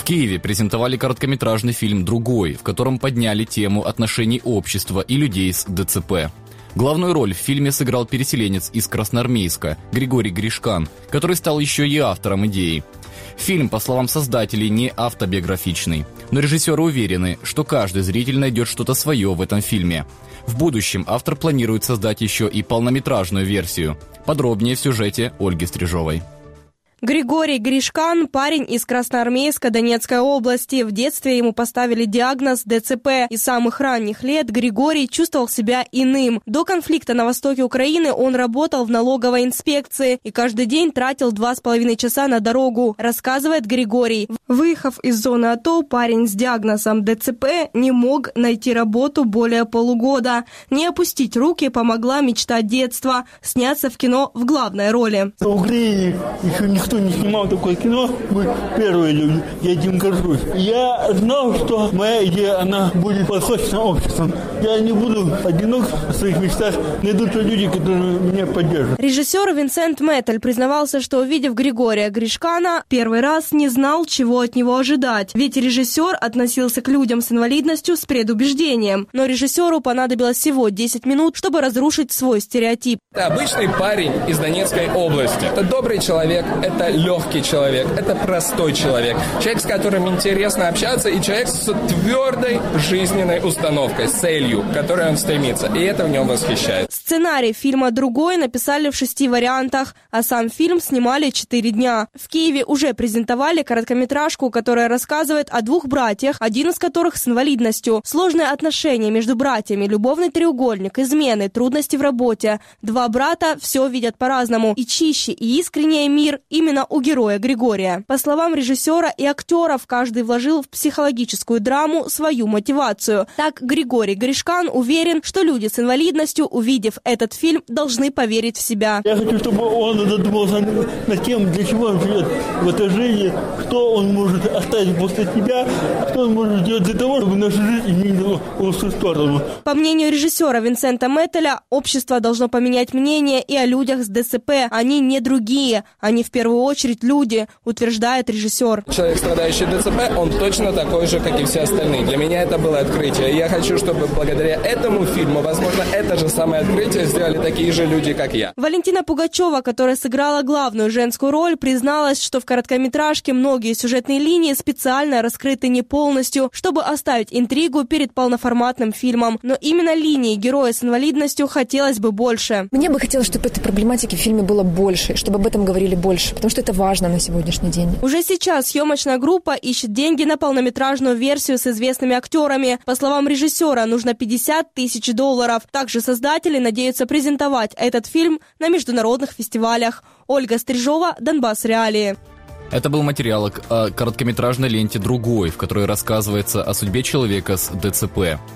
Киеве презентовали короткометражный фильм «Другой», в котором подняли тему отношений общества и людей с ДЦП. Главную роль в фильме сыграл переселенец из Красноармейска Григорий Гришкан, который стал еще и автором идеи. Фильм, по словам создателей, не автобиографичный, но режиссеры уверены, что каждый зритель найдет что-то свое в этом фильме. В будущем автор планирует создать еще и полнометражную версию. Подробнее в сюжете Ольги Стрижовой. Григорий Гришкан – парень из Красноармейска Донецкой области. В детстве ему поставили диагноз ДЦП. И с самых ранних лет Григорий чувствовал себя иным. До конфликта на востоке Украины он работал в налоговой инспекции и каждый день тратил 2,5 часа на дорогу, рассказывает Григорий. Выехав из зоны АТО, парень с диагнозом ДЦП не мог найти работу более полугода. Не опустить руки помогла мечта детства – сняться в кино в главной роли. В Украине еще никто не снимал такое кино, мы первые люди, я этим горжусь. Я знал, что моя идея, она будет подхвачена обществом. Я не буду одинок в своих мечтах, найдутся люди, которые меня поддержат. Режиссер Винсент Мэттель признавался, что, увидев Григория Гришкана, первый раз не знал, чего от него ожидать. Ведь режиссер относился к людям с инвалидностью с предубеждением. Но режиссеру понадобилось всего 10 минут, чтобы разрушить свой стереотип. Это обычный парень из Донецкой области. Это добрый человек, это легкий человек, это простой человек. Человек, с которым интересно общаться, и человек с твердой жизненной установкой, с целью, к которой он стремится. И это в нем восхищает. Сценарий фильма «Другой» написали в 6 вариантах, а сам фильм снимали 4 дня. В Киеве уже презентовали короткометражку, которая рассказывает о 2 братьях, один из которых с инвалидностью. Сложные отношения между братьями, любовный треугольник, измены, трудности в работе. 2 брата все видят по-разному. И чище, и искреннее мир именно у героя Григория. По словам режиссера и актеров, каждый вложил в психологическую драму свою мотивацию. Так, Григорий Гришкан уверен, что люди с инвалидностью, увидев этот фильм, должны поверить в себя. Я хочу, чтобы он задумался над тем, для чего он живет в этой жизни, что он может оставить после себя, что он может сделать для того, чтобы наша жизнь изменилась в лучшую сторону. По мнению режиссера Винсента Мэттеля, общество должно поменять мнение и о людях с ДЦП. Они не другие, они в первую очередь люди, утверждает режиссер. Человек, страдающий ДЦП, он точно такой же, как и все остальные. Для меня это было открытие. И я хочу, чтобы благодаря этому фильму, возможно, это же самое открытие сделали такие же люди, как я. Валентина Пугачева, которая сыграла главную женскую роль, призналась, что в короткометражке многие сюжетные линии специально раскрыты не полностью, чтобы оставить интригу перед полноформатным фильмом. Но именно линии героя с инвалидностью хотелось бы больше. Мне бы хотелось, чтобы этой проблематики в фильме было больше, чтобы об этом говорили больше, потому что это важно на сегодняшний день. Уже сейчас съемочная группа ищет деньги на полнометражную версию с известными актерами. По словам режиссера, нужно $50 тысяч. Также создатели надеются презентовать этот фильм на международных фестивалях. Ольга Стрижова, Донбасс Реалии. Это был материал о короткометражной ленте «Другой», в которой рассказывается о судьбе человека с ДЦП.